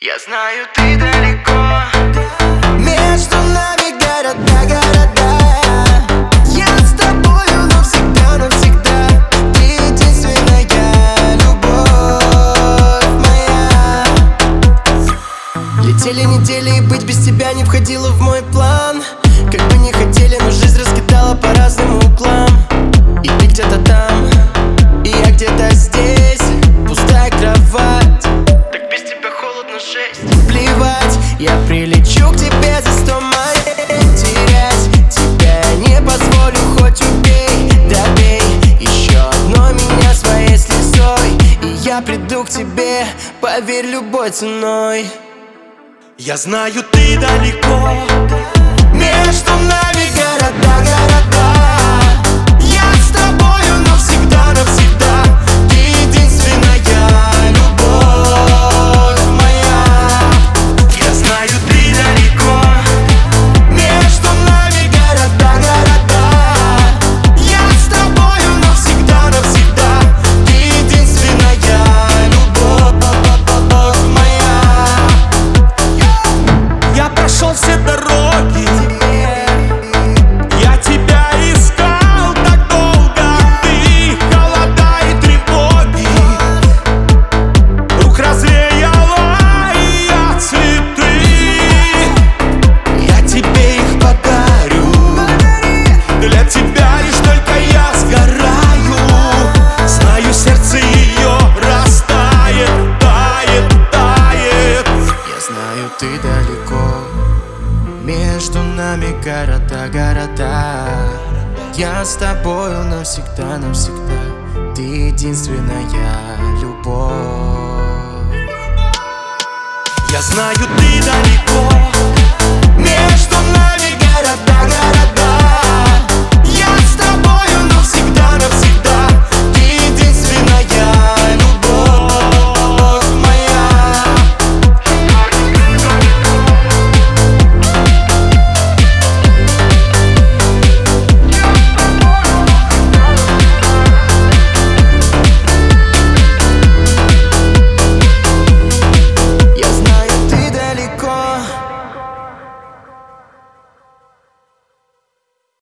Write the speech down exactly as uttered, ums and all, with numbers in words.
Я знаю, ты далеко. Между нами города, города. Я с тобою навсегда, навсегда. Ты единственная любовь моя. Летели недели, и быть без тебя не входило в мой план. Как бы не хотели, но жизнь раскидала по разным углам. И ты где-то там, и я где-то здесь. Пустая кровать, Так без тебя холодно, жесть. плевать, я прилечу к тебе за сто миль. Терять тебя я не позволю, хоть убей, добей еще одной меня своей слезой. И я приду к тебе, поверь, любой ценой. Я знаю, ты далеко. Между нами города, города. Я с тобою навсегда, навсегда. Ты единственная любовь моя. Я знаю, ты далеко. Между нами города, города. Я с тобою навсегда, навсегда. Ты единственная любовь моя. Я прошел все дороги, я тебя искал так долго. Ты холода и тревоги, рук развеяла и я цветы. Я тебе их подарю, для тебя лишь только я сгораю. Знаю, сердце ее растает, тает, тает. Я знаю, ты далеко. Между нами города, города. Я с тобою навсегда, навсегда. Ты единственная любовь. Я знаю, ты далеко.